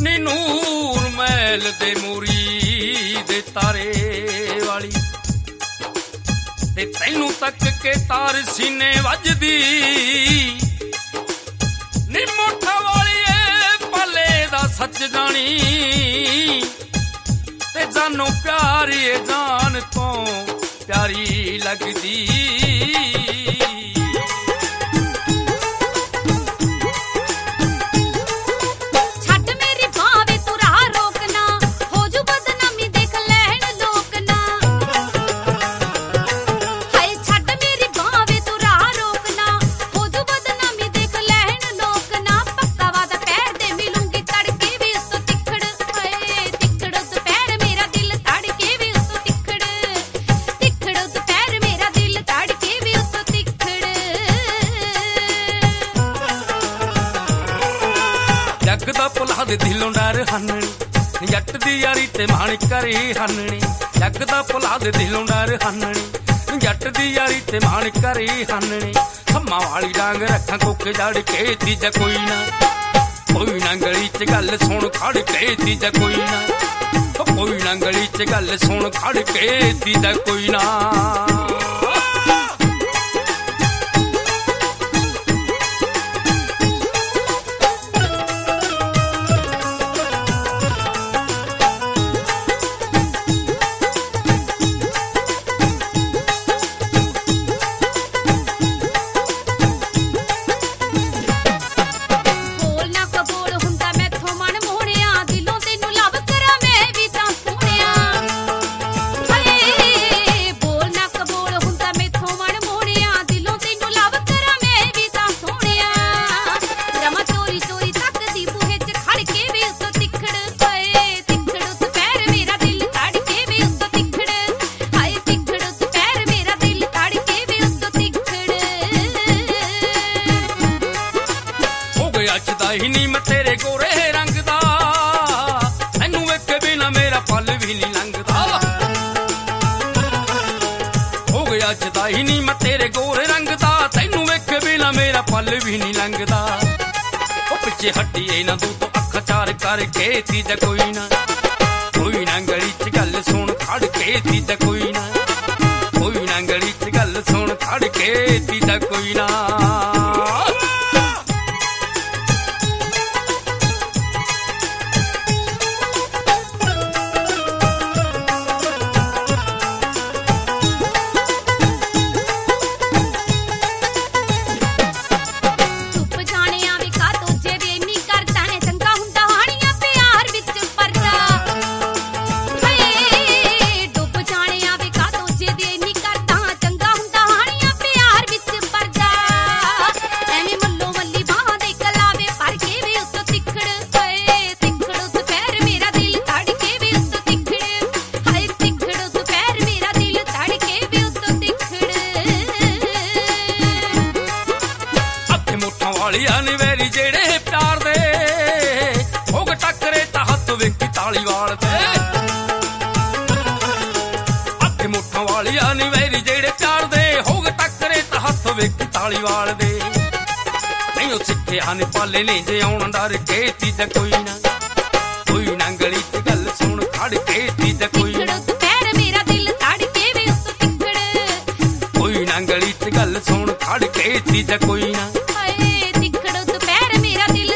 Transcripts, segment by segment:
ਨੀ ਨੂਰ ਮਹਿਲ ਦੇ ਮੂਰੀ ਦੇ ਤਾਰੇ ਵਾਲੀ ਤੇ ਤੈਨੂੰ ਤੱਕ ਕੇ ਤਾਰ ਸੀਨੇ ਵੱਜਦੀ ਨੀ ਮੋਠਾ ਵਾਲੀਏ ਪਾਲੇ ਦਾ ਸੱਚ ਜਾਣੀ ਤੇ ਜਾਨੋਂ ਪਿਆਰੀ ਜਾਨ ਤੋਂ ਪਿਆਰੀ ਲੱਗਦੀ ਜੱਗ ਦਾ ਭੁਲਾ ਦੇ ਦਿਲੋਂ ਡਰ ਹਨਣੀ ਜੱਟ ਦੀ ਯਾਰੀ ਤੇ ਮਾਣ ਕਰੀ ਹਨਣੀ ਜੱਗ ਦਾ ਭੁਲਾ ਦੇ ਦਿਲੋਂ ਡਰ ਹਨਣੀ ਜੱਟ ਦੀ ਯਾਰੀ ਤੇ ਮਾਣ ਕਰੀ ਹਨਣੀ ਖੰਮਾਂ ਵਾਲੀ ਡਾਂਗ ਰੱਖਾਂ ਕੋਕੇ ਜੜ ਕੇ ਤੀਜਾ ਕੋਈ ਨਾ ਗਲੀ ਚ ਗੱਲ ਸੁਣ ਖੜ ਕੇ ਤੀਜਾ ਕੋਈ ਨਾ ਗਲੀ ਚ ਗੱਲ ਸੁਣ ਖੜ ਕੇ ਤੀਜਾ ਕੋਈ ਨਾ ਹੀ ਨੀ ਮੈਂ ਤੇਰੇ ਗੋਰੇ ਰੰਗ ਦਾ ਤੈਨੂੰ ਵੇਖੇ ਬਿਨਾ ਮੇਰਾ ਪਲ ਵੀ ਨੀ ਲੰਘਦਾ ਹੋ ਗਿਆ ਜਦਾ ਹੀ ਨੀ ਮੈਂ ਤੇਰੇ ਗੋਰੇ ਰੰਗ ਦਾ ਤੈਨੂੰ ਵੇਖੇ ਬਿਨਾ ਮੇਰਾ ਪਲ ਵੀ ਨੀ ਲੰਘਦਾ ਉਹ ਪਿੱਛੇ ਹੱਟੀ ਇਹਨਾਂ ਦੋ ਤੋਂ ਅੱਖਾਂ ਚਾਰ ਕਰਕੇ ਤੀਜਾ ਕੋਈ ਨਾ ਗਲੀ ਚ ਗੱਲ ਸੁਣ ਖੜ ਕੇ ਤੀਜਾ ਕੋਈ ਨਾ ਗਲੀ ਚ ਗੱਲ ਸੁਣ ਖੜ ਕੇ ਤੀਜਾ ਕੋਈ ਨਾ ਵਾਲੀਆਂ ਨੀ ਵੈਰੀ ਜਿਹੜੇ ਪਿਆਰ ਦੇ ਹੋ ਗ ਟੱਕਰੇ ਤਾਂ ਹੱਥ ਵੇਖੀ ਤਾਲੀ ਵਾਲ ਤੇ ਅੱਖ ਮੁੱਠਾਂ ਵਾਲੀਆਂ ਨੀ ਵੈਰੀ ਜਿਹੜੇ ਪਿਆਰ ਦੇ ਹੋ ਗ ਟੱਕਰੇ ਤਾਂ ਹੱਥ ਵੇਖੀ ਤਾਲੀ ਵਾਲ ਦੇ ਨਹੀਂ ਉਹ ਸਿੱਖਿਆ ਨੇ ਪਾਲੇ ਨੇ ਜੇ ਆਉਣ ਡਰ ਕੇ ਤੀਜਾ ਕੋਈ ਨਾ ਗਲੀ ਚ ਗੱਲ ਸੁਣ ਖੜ ਕੇ ਤੀਜਾ ਕੋਈ ਨਾ ਗਲੀ ਚ ਗੱਲ ਸੁਣ ਖੜ ਕੇ ਤੀਜਾ ਕੋਈ ਨਾ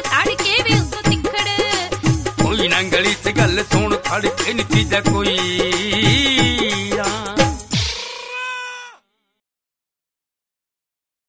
ਗਲੀ ਚ ਗੱਲ ਸੁਣ ਖੜ ਕੇ ਨੀ ਤੀਜਾ ਕੋਈ